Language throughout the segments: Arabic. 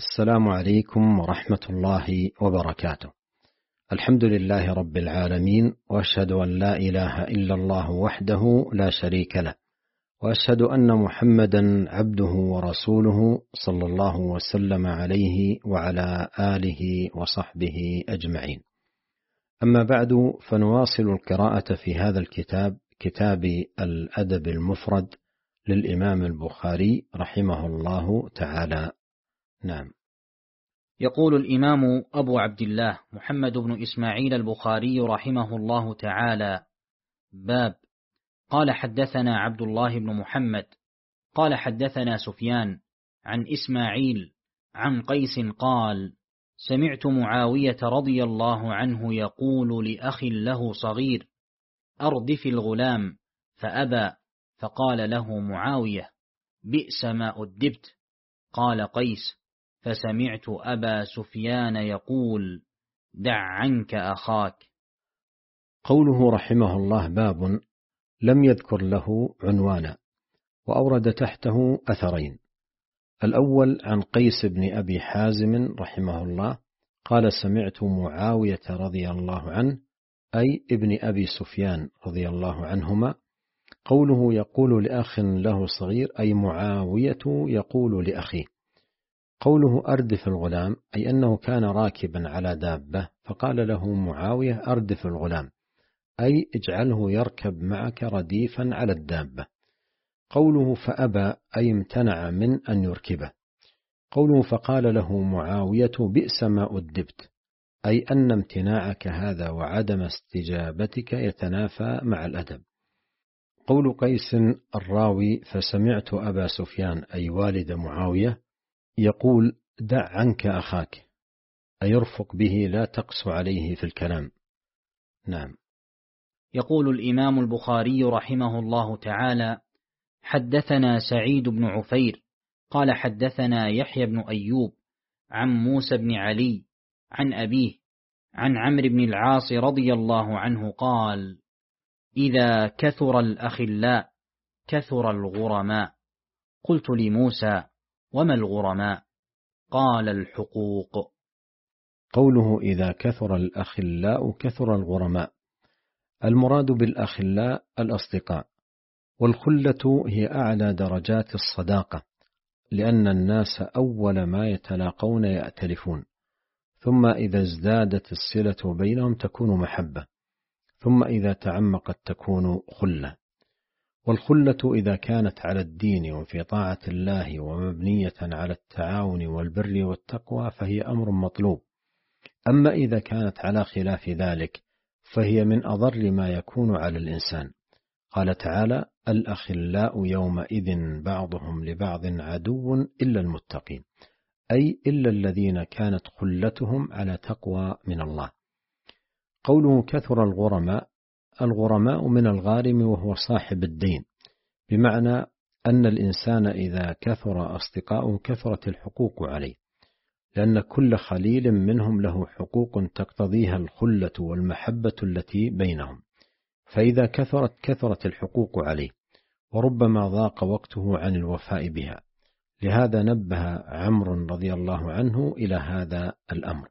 السلام عليكم ورحمة الله وبركاته. الحمد لله رب العالمين، وأشهد أن لا إله إلا الله وحده لا شريك له، وأشهد أن محمدا عبده ورسوله صلى الله وسلم عليه وعلى آله وصحبه أجمعين. أما بعد، فنواصل القراءة في هذا الكتاب، كتاب الأدب المفرد للإمام البخاري رحمه الله تعالى. نعم. يقول الإمام أبو عبد الله محمد بن إسماعيل البخاري رحمه الله تعالى: باب. قال حدثنا عبد الله بن محمد قال حدثنا سفيان عن إسماعيل عن قيس قال: سمعت معاوية رضي الله عنه يقول لأخ له صغير: أردف الغلام، فأبى، فقال له معاوية: بئس ما أدبت. قال قيس: فسمعت أبا سفيان يقول: دع عنك أخاك. قوله رحمه الله باب لم يذكر له عنوانا، وأورد تحته أثرين. الأول عن قيس بن أبي حازم رحمه الله قال: سمعت معاوية رضي الله عنه، أي ابن أبي سفيان رضي الله عنهما. قوله يقول لأخ له صغير، أي معاوية يقول لأخيه. قوله أردف الغلام، أي أنه كان راكبا على دابة فقال له معاوية: أردف الغلام، أي اجعله يركب معك رديفا على الدابة. قوله فأبى، أي امتنع من أن يركبه. قوله فقال له معاوية: بئس ما أدبت، أي أن امتناعك هذا وعدم استجابتك يتنافى مع الأدب. قول قيس الراوي: فسمعت أبا سفيان، أي والد معاوية، يقول: دع عنك أخاك، أي ارفق به لا تقس عليه في الكلام. نعم. يقول الإمام البخاري رحمه الله تعالى: حدثنا سعيد بن عفير قال حدثنا يحيى بن أيوب عن موسى بن علي عن أبيه عن عمرو بن العاص رضي الله عنه قال: إذا كثر الأخلاء كثر الغرماء. قلت لموسى: وما الغرماء؟ قال: الحقوق. قوله إذا كثر الأخلاء كثر الغرماء، المراد بالأخلاء الأصدقاء، والخلة هي أعلى درجات الصداقة، لأن الناس أول ما يتلاقون يأتلفون، ثم إذا ازدادت الصلة بينهم تكون محبة، ثم إذا تعمقت تكون خلة. والخلة إذا كانت على الدين وفي طاعة الله ومبنية على التعاون والبر والتقوى فهي أمر مطلوب. أما إذا كانت على خلاف ذلك فهي من أضر ما يكون على الإنسان. قال تعالى: الأخلاء يومئذ بعضهم لبعض عدو إلا المتقين، أي إلا الذين كانت خلتهم على تقوى من الله. قوله كثر الغرماء، الغرماء من الغارم وهو صاحب الدين، بمعنى أن الإنسان إذا كثر أصدقاؤه كثرت الحقوق عليه، لأن كل خليل منهم له حقوق تقتضيها الخلة والمحبة التي بينهم، فإذا كثرت الحقوق عليه، وربما ضاق وقته عن الوفاء بها. لهذا نبه عمرو رضي الله عنه إلى هذا الأمر.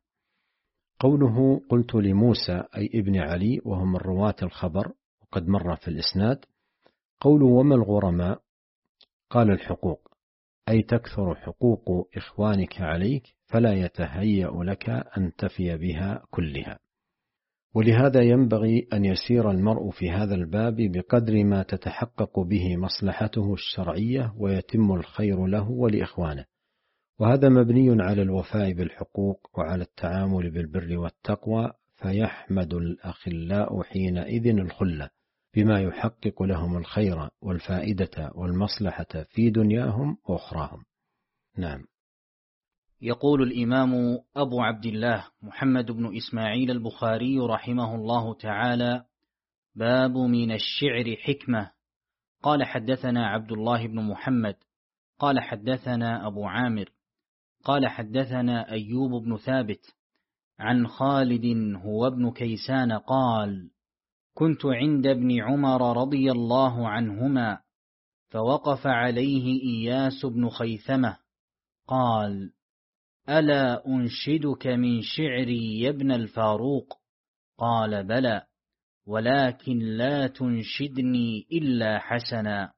قوله قلت لموسى، أي ابن علي، وهم من رواة الخبر وقد مر في الإسناد. قوله وما الغرماء، قال الحقوق، أي تكثر حقوق إخوانك عليك فلا يتهيأ لك أن تفي بها كلها. ولهذا ينبغي أن يسير المرء في هذا الباب بقدر ما تتحقق به مصلحته الشرعية ويتم الخير له ولإخوانه، وهذا مبني على الوفاء بالحقوق وعلى التعامل بالبر والتقوى، فيحمد الأخلاء حينئذ الخلة بما يحقق لهم الخير والفائدة والمصلحة في دنياهم وأخراهم. نعم. يقول الإمام أبو عبد الله محمد بن إسماعيل البخاري رحمه الله تعالى: باب من الشعر حكمة. قال حدثنا عبد الله بن محمد قال حدثنا أبو عامر قال حدثنا أيوب بن ثابت عن خالد هو ابن كيسان قال: كنت عند ابن عمر رضي الله عنهما فوقف عليه إياس بن خيثمة قال: ألا أنشدك من شعري يا ابن الفاروق؟ قال بلى، ولكن لا تنشدني إلا حسنا.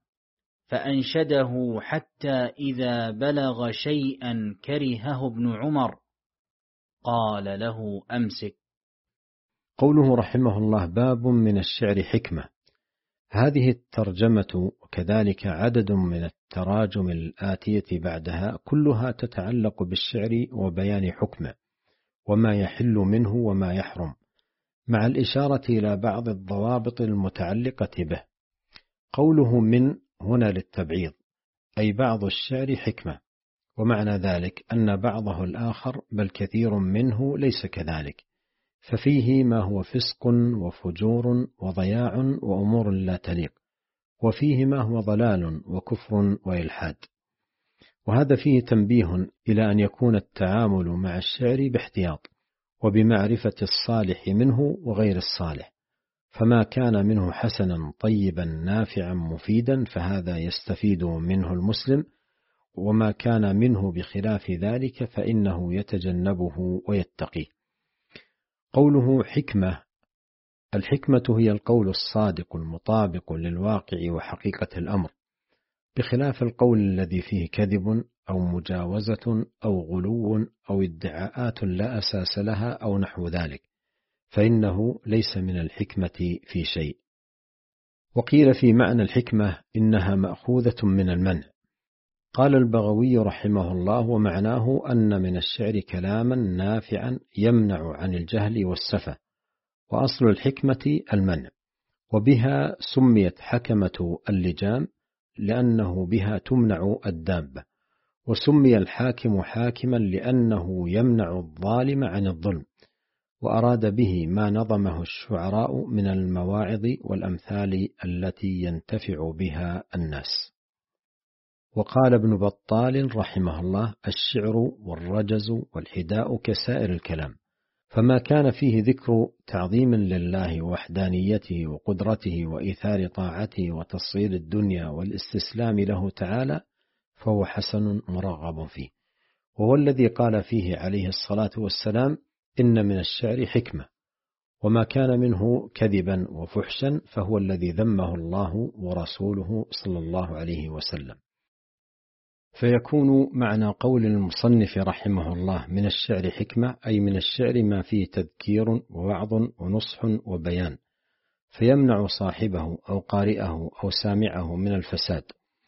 فأنشده حتى إذا بلغ شيئا كرهه ابن عمر قال له أمسك. قوله رحمه الله: باب من الشعر حكمة. هذه الترجمة وكذلك عدد من التراجم الآتية بعدها كلها تتعلق بالشعر وبيان حكمه وما يحل منه وما يحرم، مع الإشارة إلى بعض الضوابط المتعلقة به. قوله من هنا للتبعيض، أي بعض الشعر حكمة، ومعنى ذلك أن بعضه الآخر بل كثير منه ليس كذلك، ففيه ما هو فسق وفجور وضياع وأمور لا تليق، وفيه ما هو ضلال وكفر وإلحاد. وهذا فيه تنبيه إلى أن يكون التعامل مع الشعر باحتياط وبمعرفة الصالح منه وغير الصالح، فما كان منه حسنا طيبا نافعا مفيدا فهذا يستفيد منه المسلم، وما كان منه بخلاف ذلك فإنه يتجنبه ويتقيه. قوله حكمة، الحكمة هي القول الصادق المطابق للواقع وحقيقة الأمر، بخلاف القول الذي فيه كذب أو مجاوزة أو غلو أو ادعاءات لا أساس لها أو نحو ذلك، فإنه ليس من الحكمة في شيء. وقيل في معنى الحكمة إنها مأخوذة من المنع. قال البغوي رحمه الله: ومعناه أن من الشعر كلاما نافعا يمنع عن الجهل والسفة، وأصل الحكمة المنع، وبها سميت حكمة اللجام لأنه بها تمنع الدابة، وسمي الحاكم حاكما لأنه يمنع الظالم عن الظلم، وأراد به ما نظمه الشعراء من المواعظ والأمثال التي ينتفع بها الناس. وقال ابن بطال رحمه الله: الشعر والرجز والحداء كسائر الكلام، فما كان فيه ذكر تعظيم لله ووحدانيته وقدرته وإيثار طاعته وتصير الدنيا والاستسلام له تعالى فهو حسن مرغب فيه، وهو الذي قال فيه عليه الصلاة والسلام: إن من الشعر حكمة. وما كان منه كذبا وفحشا فهو الذي ذمه الله ورسوله صلى الله عليه وسلم. فيكون معنى قول المصنف رحمه الله: من الشعر حكمة، أي من الشعر ما فيه تذكير ووعظ ونصح وبيان، فيمنع صاحبه أو قارئه أو سامعه من الفساد.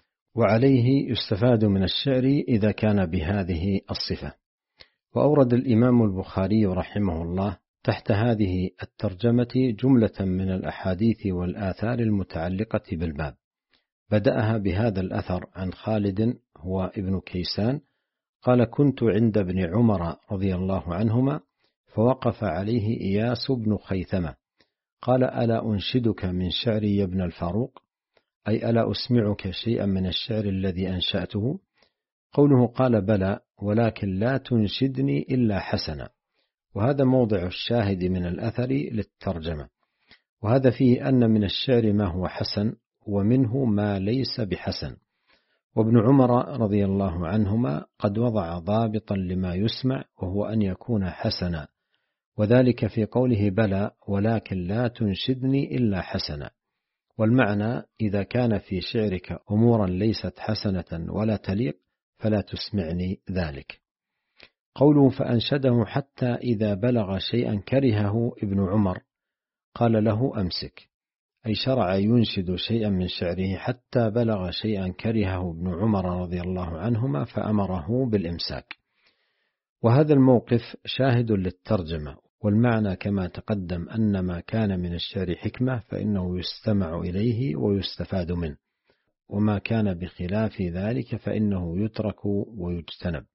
وعليه يستفاد من الشعر إذا كان بهذه الصفة. وأورد الإمام البخاري رحمه الله تحت هذه الترجمة جملة من الأحاديث والآثار المتعلقة بالباب، بدأها بهذا الأثر عن خالد هو ابن كيسان قال: كنت عند ابن عمر رضي الله عنهما فوقف عليه إياس بن خيثمة قال: ألا أنشدك من شعري يا ابن الفاروق؟ أي ألا أسمعك شيئا من الشعر الذي أنشأته؟ قوله قال: بلى، ولكن لا تنشدني إلا حسنا. وهذا موضع الشاهد من الأثر للترجمة، وهذا فيه أن من الشعر ما هو حسن ومنه ما ليس بحسن. وابن عمر رضي الله عنهما قد وضع ضابطا لما يسمع وهو أن يكون حسنا، وذلك في قوله: بلى، ولكن لا تنشدني إلا حسنا. والمعنى: إذا كان في شعرك أمورا ليست حسنة ولا تليق فلا تسمعني ذلك. قوله فأنشده حتى إذا بلغ شيئا كرهه ابن عمر قال له أمسك، أي شرع ينشد شيئا من شعره حتى بلغ شيئا كرهه ابن عمر رضي الله عنهما فأمره بالإمساك. وهذا الموقف شاهد للترجمة، والمعنى كما تقدم أن ما كان من الشعر حكمة فإنه يستمع إليه ويستفاد منه، وما كان بخلاف ذلك فإنه يترك ويجتنب.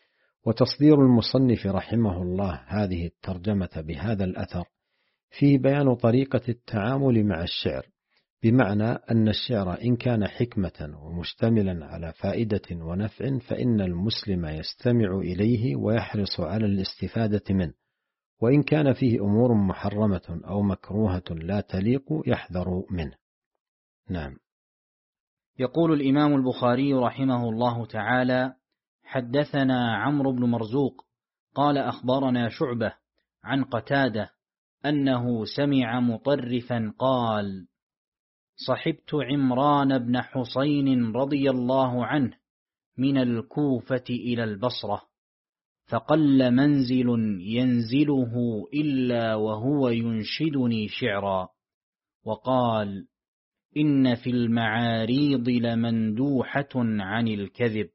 وتصدير المصنف رحمه الله هذه الترجمة بهذا الأثر فيه بيان طريقة التعامل مع الشعر، بمعنى أن الشعر إن كان حكمة ومشتملا على فائدة ونفع فإن المسلم يستمع إليه ويحرص على الاستفادة منه، وإن كان فيه أمور محرمة أو مكروهة لا تليق يحذر منه. نعم. يقول الإمام البخاري رحمه الله تعالى: حدثنا عمرو بن مرزوق قال أخبرنا شعبة عن قتادة أنه سمع مطرفا قال: صحبت عمران بن حسين رضي الله عنه من الكوفة إلى البصرة، فقل منزل ينزله إلا وهو ينشدني شعرا، وقال: إن في المعاريض لمندوحة عن الكذب.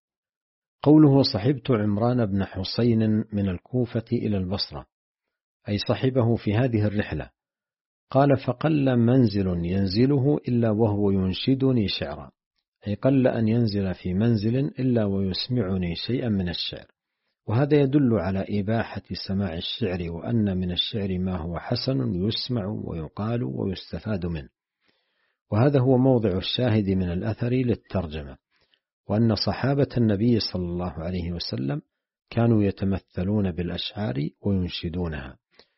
قوله صحبت عمران بن حسين من الكوفة إلى البصرة، أي صحبه في هذه الرحلة. قال: فقل منزل ينزله إلا وهو ينشدني شعرا، أي قل أن ينزل في منزل إلا ويسمعني شيئا من الشعر. وهذا يدل على إباحة سماع الشعر، وأن من الشعر ما هو حسن يسمع ويقال ويستفاد منه. وهذا هو موضع الشاهد من الأثر للترجمة، وأن صحابة النبي صلى الله عليه وسلم كانوا يتمثلون بالأشعار وينشدونها،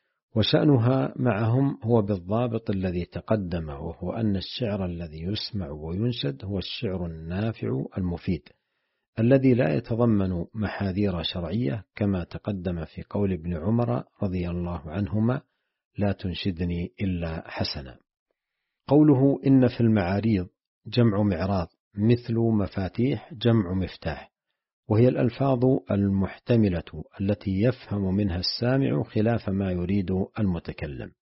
وشأنها معهم هو بالضابط الذي تقدم، وهو أن الشعر الذي يسمع وينشد هو الشعر النافع المفيد الذي لا يتضمن محاذير شرعية، كما تقدم في قول ابن عمر رضي الله عنهما: لا تنشدني إلا حسنا. قوله إن في المعاريض جمع معراض، مثل مفاتيح جمع مفتاح، وهي الألفاظ المحتملة التي يفهم منها السامع خلاف ما يريد المتكلم.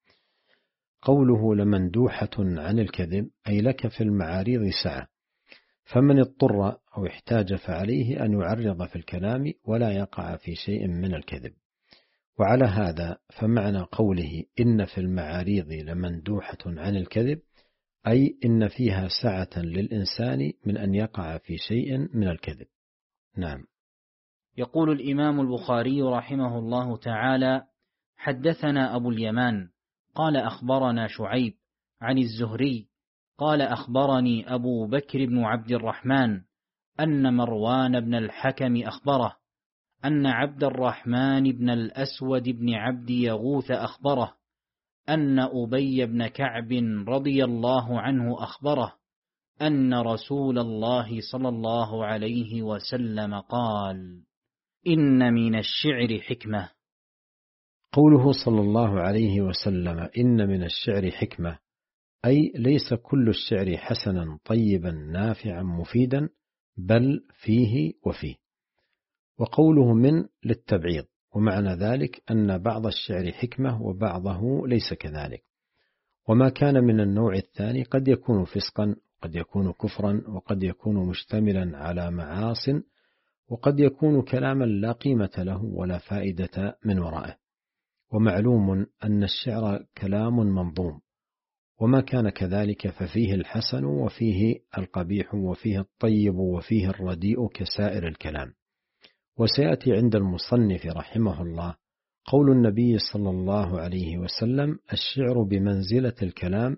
قوله لمندوحة عن الكذب، أي لك في المعاريض سعة، فمن اضطر أو احتاج فعليه أن يعرض في الكلام ولا يقع في شيء من الكذب. وعلى هذا فمعنى قوله إن في المعاريض لمندوحة عن الكذب، أي إن فيها سعة للإنسان من أن يقع في شيء من الكذب. نعم. يقول الإمام البخاري رحمه الله تعالى: حدثنا أبو اليمان قال أخبرنا شعيب عن الزهري قال أخبرني أبو بكر بن عبد الرحمن أن مروان بن الحكم أخبره أن عبد الرحمن بن الأسود بن عبد يغوث أخبره أن أبي بن كعب رضي الله عنه أخبره أن رسول الله صلى الله عليه وسلم قال: إن من الشعر حكمة. قوله صلى الله عليه وسلم إن من الشعر حكمة، أي ليس كل الشعر حسنا طيبا نافعا مفيدا، بل فيه وفيه. وقوله من للتبعيض، ومعنى ذلك أن بعض الشعر حكمة وبعضه ليس كذلك. وما كان من النوع الثاني قد يكون فسقا، قد يكون كفرا، وقد يكون مشتملا على معاصٍ، وقد يكون كلاما لا قيمة له ولا فائدة من ورائه. ومعلوم أن الشعر كلام منظوم، وما كان كذلك ففيه الحسن وفيه القبيح وفيه الطيب وفيه الرديء كسائر الكلام. وسيأتي عند المصنف رحمه الله قول النبي صلى الله عليه وسلم: الشعر بمنزلة الكلام،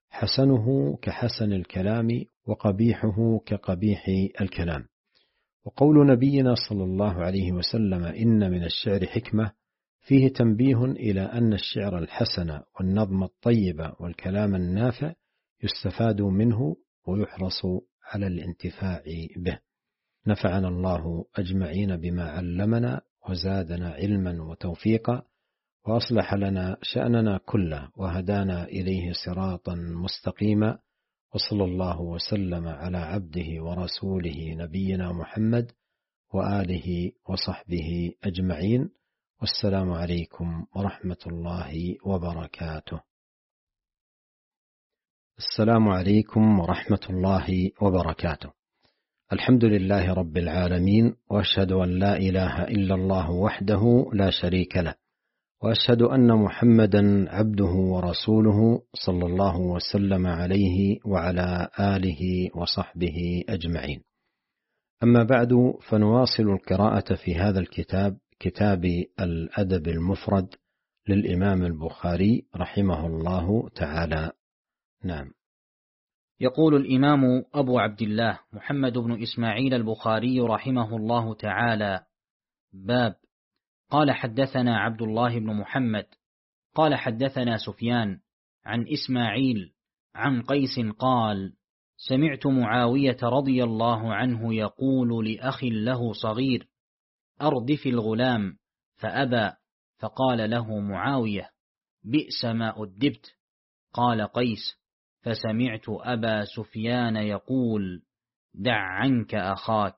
حسنه كحسن الكلام وقبيحه كقبيح الكلام. وقول نبينا صلى الله عليه وسلم إن من الشعر حكمة، فيه تنبيه إلى أن الشعر الحسن والنظم الطيب والكلام النافع يستفاد منه ويحرص على الانتفاع به. نفعنا الله أجمعين بما علمنا، وزادنا علما وتوفيقا، وأصلح لنا شأننا كله، وهدانا إليه صراطا مستقيما. وصلى الله وسلم على عبده ورسوله نبينا محمد وآله وصحبه أجمعين، والسلام عليكم ورحمة الله وبركاته. السلام عليكم ورحمة الله وبركاته. الحمد لله رب العالمين، وأشهد أن لا إله إلا الله وحده لا شريك له، وأشهد أن محمدا عبده ورسوله صلى الله وسلم عليه وعلى آله وصحبه أجمعين. أما بعد، فنواصل القراءة في هذا الكتاب، كتاب الأدب المفرد للإمام البخاري رحمه الله تعالى. نعم. يقول الإمام أبو عبد الله محمد بن إسماعيل البخاري رحمه الله تعالى: باب. قال حدثنا عبد الله بن محمد قال حدثنا سفيان عن إسماعيل عن قيس قال: سمعت معاوية رضي الله عنه يقول لأخ له صغير: أردف الغلام، فأبى، فقال له معاوية: بئس ما أدبت. قال قيس: فسمعت أبا سفيان يقول: دع عنك أخاك.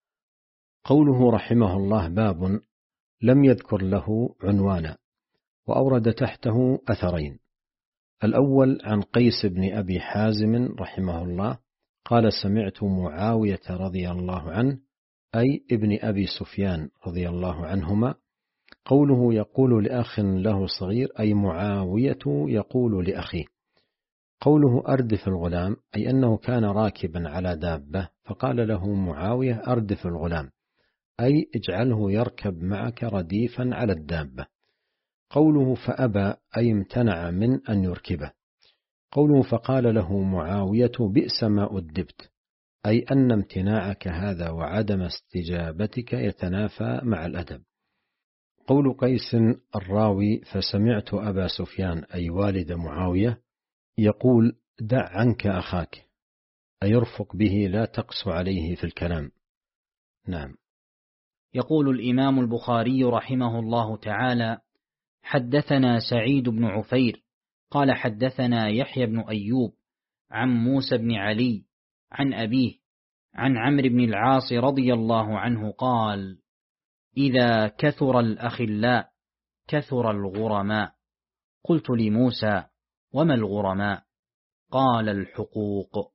قوله رحمه الله: باب لم يذكر له عنوانا، وأورد تحته أثرين. الأول عن قيس بن أبي حازم رحمه الله قال: سمعت معاوية رضي الله عنه، أي ابن أبي سفيان رضي الله عنهما. قوله يقول لأخ له صغير، أي معاوية يقول لأخيه. قوله أردف الغلام، أي أنه كان راكبا على دابة فقال له معاوية: أردف الغلام، أي اجعله يركب معك رديفا على الدابة. قوله فأبى، أي امتنع من أن يركبه. قوله فقال له معاوية: بئس ما أدبت، أي أن امتناعك هذا وعدم استجابتك يتنافى مع الأدب. قول قيس الراوي: فسمعت أبا سفيان، أي والد معاوية، يقول: دع عنك أخاك، أي ارفق به لا تقس عليه في الكلام. نعم. يقول الإمام البخاري رحمه الله تعالى: حدثنا سعيد بن عفير قال حدثنا يحيى بن أيوب عن موسى بن علي عن أبيه عن عمرو بن العاص رضي الله عنه قال: إذا كثر الأخلاء كثر الغرماء. قلت لموسى: وما الغرماء؟ قال: الحقوق.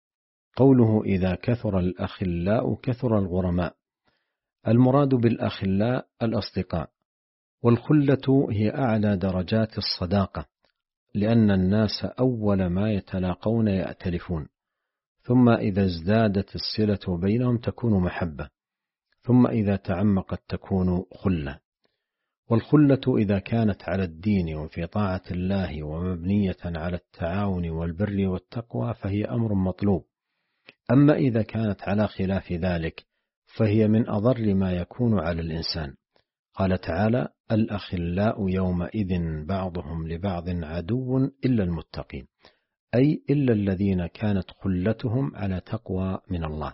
قوله إذا كثر الأخلاء كثر الغرماء، المراد بالأخلاء الأصدقاء، والخلة هي أعلى درجات الصداقة، لأن الناس أول ما يتلاقون يأتلفون، ثم إذا ازدادت الصلة بينهم تكون محبة، ثم إذا تعمقت تكون خلة. والخلة إذا كانت على الدين وفي طاعة الله ومبنية على التعاون والبر والتقوى فهي أمر مطلوب. أما إذا كانت على خلاف ذلك فهي من أضر ما يكون على الإنسان. قال تعالى: الأخلاء يومئذ بعضهم لبعض عدو إلا المتقين، أي إلا الذين كانت خلتهم على تقوى من الله.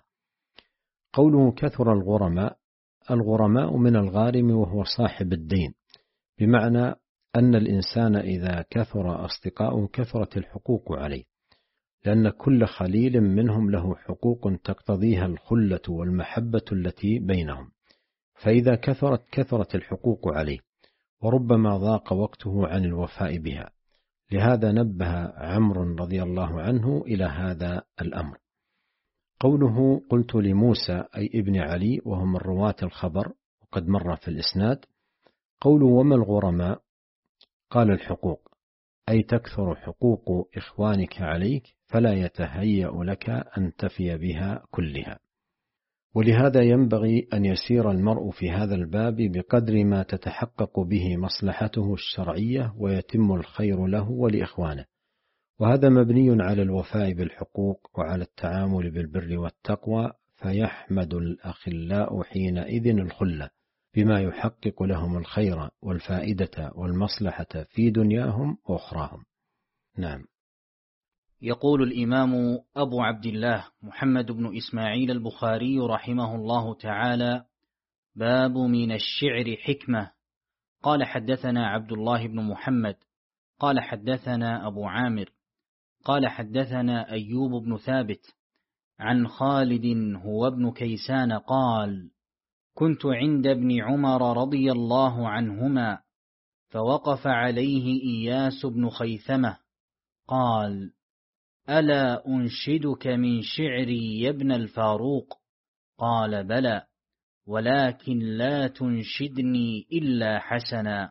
قوله كثر الغرماء، الغرماء من الغارم وهو صاحب الدين، بمعنى أن الإنسان إذا كثر أصدقاؤه كثرت الحقوق عليه، لأن كل خليل منهم له حقوق تقتضيها الخلة والمحبة التي بينهم، فإذا كثرت الحقوق عليه، وربما ضاق وقته عن الوفاء بها. لهذا نبه عمرو رضي الله عنه إلى هذا الأمر. قوله قلت لموسى، أي ابن علي، وهم من رواة الخبر وقد مر في الإسناد. قوله وما الغرماء؟ قال: الحقوق، أي تكثر حقوق إخوانك عليك فلا يتهيأ لك أن تفي بها كلها. ولهذا ينبغي أن يسير المرء في هذا الباب بقدر ما تتحقق به مصلحته الشرعية ويتم الخير له ولإخوانه، وهذا مبني على الوفاء بالحقوق وعلى التعامل بالبر والتقوى، فيحمد الأخلاء حينئذ الخلة بما يحقق لهم الخير والفائدة والمصلحة في دنياهم وأخراهم. نعم. يقول الإمام أبو عبد الله محمد بن إسماعيل البخاري رحمه الله تعالى: باب من الشعر حكمة. قال حدثنا عبد الله بن محمد قال حدثنا أبو عامر قال حدثنا أيوب بن ثابت عن خالد هو ابن كيسان قال: كنت عند ابن عمر رضي الله عنهما فوقف عليه إياس بن خيثمة قال: ألا أنشدك من شعري يا ابن الفاروق؟ قال: بلى، ولكن لا تنشدني إلا حسنا.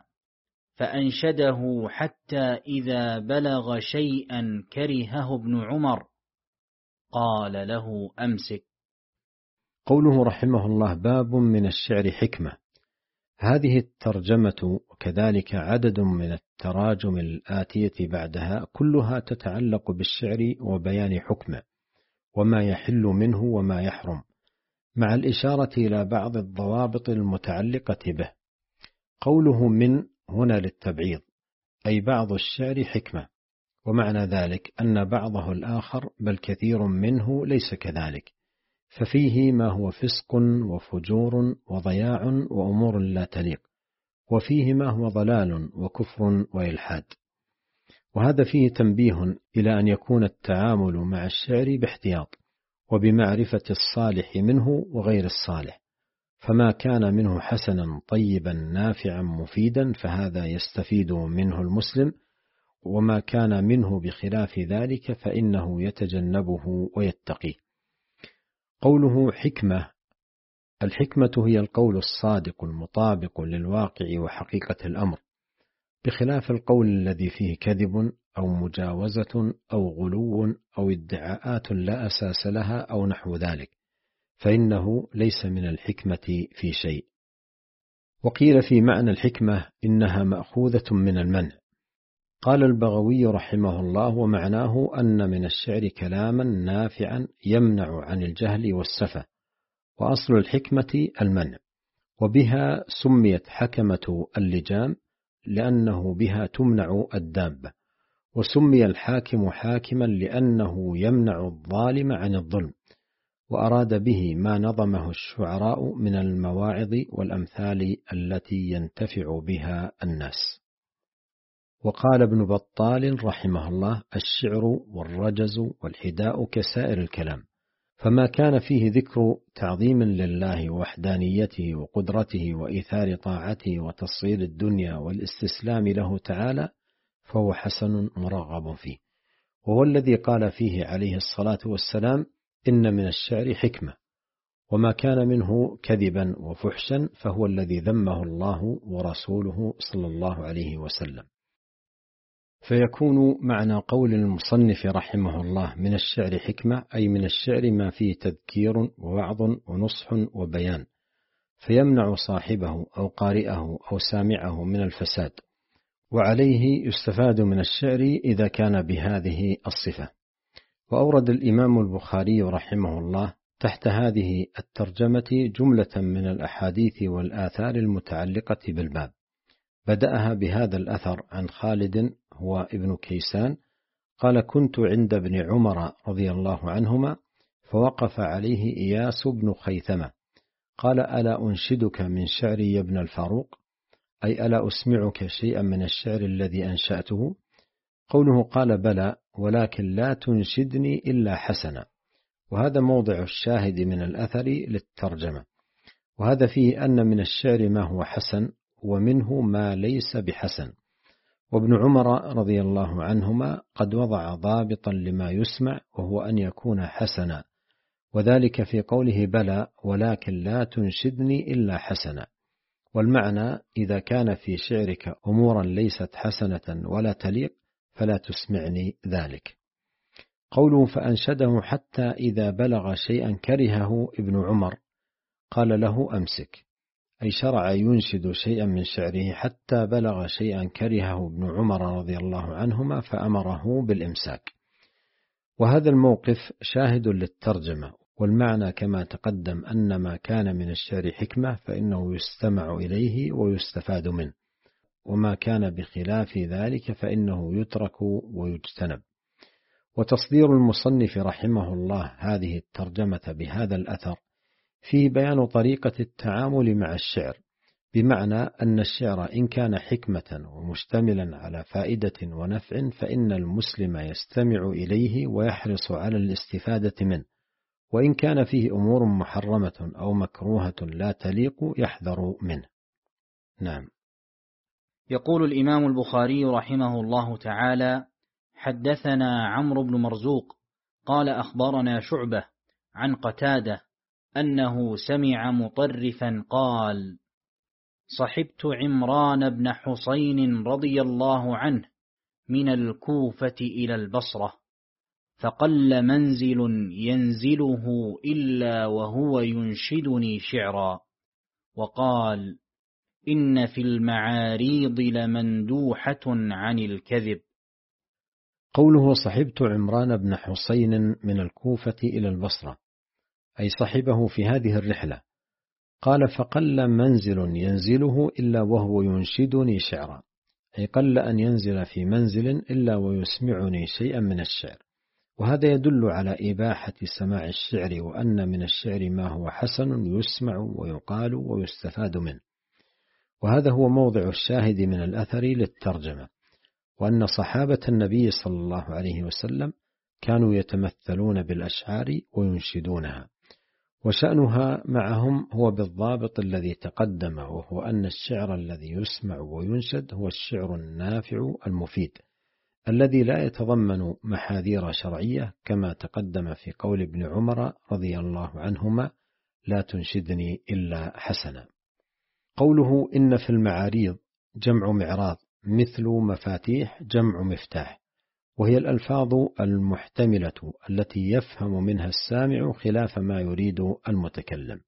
فأنشده حتى إذا بلغ شيئا كرهه ابن عمر قال له: أمسك. قوله رحمه الله: باب من الشعر حكمة، هذه الترجمة وكذلك عدد من التراجم الآتية بعدها كلها تتعلق بالشعر وبيان حكمه وما يحل منه وما يحرم، مع الإشارة إلى بعض الضوابط المتعلقة به. قوله من هنا للتبعيض، أي بعض الشعر حكمة، ومعنى ذلك أن بعضه الآخر بل كثير منه ليس كذلك، ففيه ما هو فسق وفجور وضياع وأمور لا تليق، وفيه ما هو ضلال وكفر وإلحاد. وهذا فيه تنبيه إلى أن يكون التعامل مع الشعر باحتياط وبمعرفة الصالح منه وغير الصالح، فما كان منه حسنا طيبا نافعا مفيدا فهذا يستفيد منه المسلم، وما كان منه بخلاف ذلك فإنه يتجنبه ويتقيه. قوله حكمة، الحكمة هي القول الصادق المطابق للواقع وحقيقة الأمر، بخلاف القول الذي فيه كذب أو مجاوزة أو غلو أو ادعاءات لا أساس لها أو نحو ذلك، فإنه ليس من الحكمة في شيء. وقيل في معنى الحكمة إنها مأخوذة من المنع. قال البغوي رحمه الله: ومعناه أن من الشعر كلاما نافعا يمنع عن الجهل والسفة، وأصل الحكمة المنع، وبها سميت حكمة اللجام لأنه بها تمنع الدابة، وسمي الحاكم حاكما لأنه يمنع الظالم عن الظلم، وأراد به ما نظمه الشعراء من المواعظ والأمثال التي ينتفع بها الناس. وقال ابن بطال رحمه الله: الشعر والرجز والحداء كسائر الكلام، فما كان فيه ذكر تعظيم لله ووحدانيته وقدرته وإيثار طاعته وتصير الدنيا والاستسلام له تعالى فهو حسن مرغب فيه، وهو الذي قال فيه عليه الصلاة والسلام: إن من الشعر حكمة. وما كان منه كذبا وفحشا فهو الذي ذمه الله ورسوله صلى الله عليه وسلم. فيكون معنى قول المصنف رحمه الله من الشعر حكمة، أي من الشعر ما فيه تذكير ووعظ ونصح وبيان، فيمنع صاحبه أو قارئه أو سامعه من الفساد. وعليه يستفاد من الشعر إذا كان بهذه الصفة. وأورد الإمام البخاري رحمه الله تحت هذه الترجمة جملة من الأحاديث والآثار المتعلقة بالباب، بدأها بهذا الأثر عن خالد هو ابن كيسان قال: كنت عند ابن عمر رضي الله عنهما فوقف عليه إياس بن خيثمة قال: ألا أنشدك من شعري يا ابن الفاروق؟ أي ألا أسمعك شيئا من الشعر الذي أنشأته؟ قوله قال: بلى، ولكن لا تنشدني إلا حسنا. وهذا موضع الشاهد من الأثر للترجمة، وهذا فيه أن من الشعر ما هو حسن ومنه ما ليس بحسن. وابن عمر رضي الله عنهما قد وضع ضابطا لما يسمع وهو أن يكون حسنا، وذلك في قوله: بلى، ولكن لا تنشدني إلا حسنا. والمعنى: إذا كان في شعرك أمورا ليست حسنة ولا تليق فلا تسمعني ذلك. قوله فأنشده حتى إذا بلغ شيئا كرهه ابن عمر قال له: أمسك، أي شرع ينشد شيئا من شعره حتى بلغ شيئا كرهه ابن عمر رضي الله عنهما فأمره بالإمساك. وهذا الموقف شاهد للترجمة، والمعنى كما تقدم أن ما كان من الشعر حكمة فإنه يستمع إليه ويستفاد منه، وما كان بخلاف ذلك فإنه يترك ويجتنب. وتصدير المصنف رحمه الله هذه الترجمة بهذا الأثر فيه بيان طريقة التعامل مع الشعر، بمعنى أن الشعر إن كان حكمة ومشتملا على فائدة ونفع فإن المسلم يستمع إليه ويحرص على الاستفادة منه، وإن كان فيه أمور محرمة أو مكروهة لا تليق يحذر منه. نعم. يقول الإمام البخاري رحمه الله تعالى: حدثنا عمرو بن مرزوق قال أخبرنا شعبة عن قتادة أنه سمع مطرفا قال: صحبت عمران بن حسين رضي الله عنه من الكوفة إلى البصرة، فقل منزل ينزله إلا وهو ينشدني شعرا، وقال: إن في المعاريض لمندوحة عن الكذب. قوله صحبت عمران بن حسين من الكوفة إلى البصرة، أي صحبه في هذه الرحلة. قال: فقل منزل ينزله إلا وهو ينشدني شعرا، أي قل أن ينزل في منزل إلا ويسمعني شيئا من الشعر، وهذا يدل على إباحة سماع الشعر، وأن من الشعر ما هو حسن يسمع ويقال ويستفاد منه، وهذا هو موضع الشاهد من الأثر للترجمة، وأن صحابة النبي صلى الله عليه وسلم كانوا يتمثلون بالأشعار وينشدونها، وشأنها معهم هو بالضابط الذي تقدم، وهو أن الشعر الذي يسمع وينشد هو الشعر النافع المفيد الذي لا يتضمن محاذير شرعية، كما تقدم في قول ابن عمر رضي الله عنهما: لا تنشدني إلا حسنا. قوله إن في المعاريض جمع معراض، مثل مفاتيح جمع مفتاح، وهي الألفاظ المحتملة التي يفهم منها السامع خلاف ما يريد المتكلم.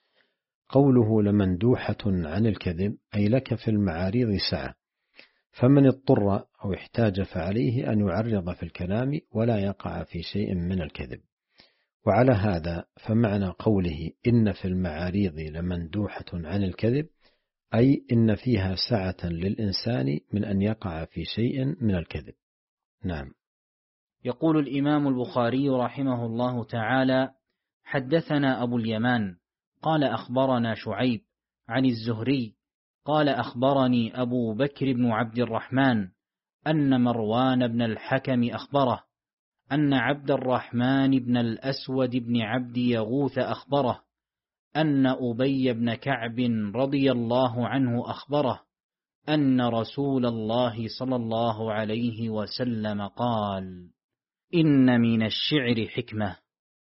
قوله لمندوحة عن الكذب، أي لك في المعاريض سعة، فمن اضطر أو احتاج فعليه أن يعرض في الكلام ولا يقع في شيء من الكذب. وعلى هذا فمعنى قوله إن في المعاريض لمندوحة عن الكذب، أي إن فيها سعة للإنسان من أن يقع في شيء من الكذب. نعم. يقول الإمام البخاري رحمه الله تعالى: حدثنا أبو اليمان قال أخبرنا شعيب عن الزهري قال أخبرني أبو بكر بن عبد الرحمن أن مروان بن الحكم أخبره أن عبد الرحمن بن الأسود بن عبد يغوث أخبره أن أبي بن كعب رضي الله عنه أخبره أن رسول الله صلى الله عليه وسلم قال: إن من الشعر حكمة.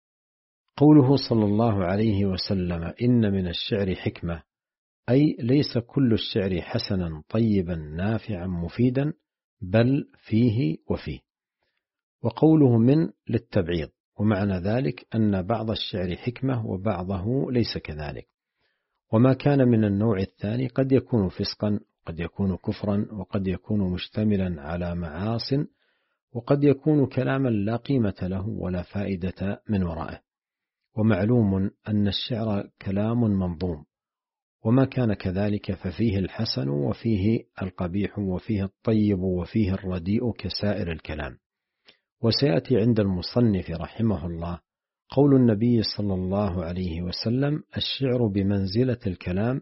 قوله صلى الله عليه وسلم إن من الشعر حكمة، أي ليس كل الشعر حسنا طيبا نافعا مفيدا، بل فيه وفيه. وقوله من للتبعيض، ومعنى ذلك أن بعض الشعر حكمة وبعضه ليس كذلك، وما كان من النوع الثاني قد يكون فسقا، قد يكون كفرا، وقد يكون مشتملا على معاصٍ، وقد يكون كلاما لا قيمة له ولا فائدة من ورائه. ومعلوم أن الشعر كلام منظوم، وما كان كذلك ففيه الحسن وفيه القبيح وفيه الطيب وفيه الرديء كسائر الكلام. وسيأتي عند المصنف رحمه الله قول النبي صلى الله عليه وسلم: الشعر بمنزلة الكلام،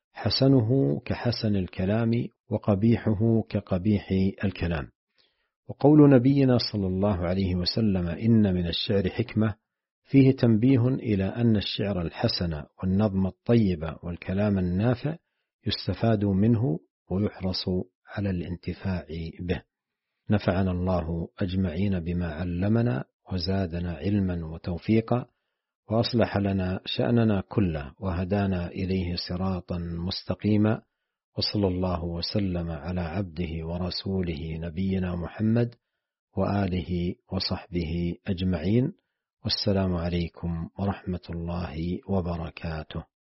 حسنه كحسن الكلام وقبيحه كقبيح الكلام. وقول نبينا صلى الله عليه وسلم إن من الشعر حكمة، فيه تنبيه إلى أن الشعر الحسن والنظم الطيب والكلام النافع يستفاد منه ويحرص على الانتفاع به. نفعنا الله أجمعين بما علمنا، وزادنا علما وتوفيقا، وأصلح لنا شأننا كله، وهدانا إليه صراطا مستقيما. وصلى الله وسلم على عبده ورسوله نبينا محمد وآله وصحبه أجمعين، والسلام عليكم ورحمة الله وبركاته.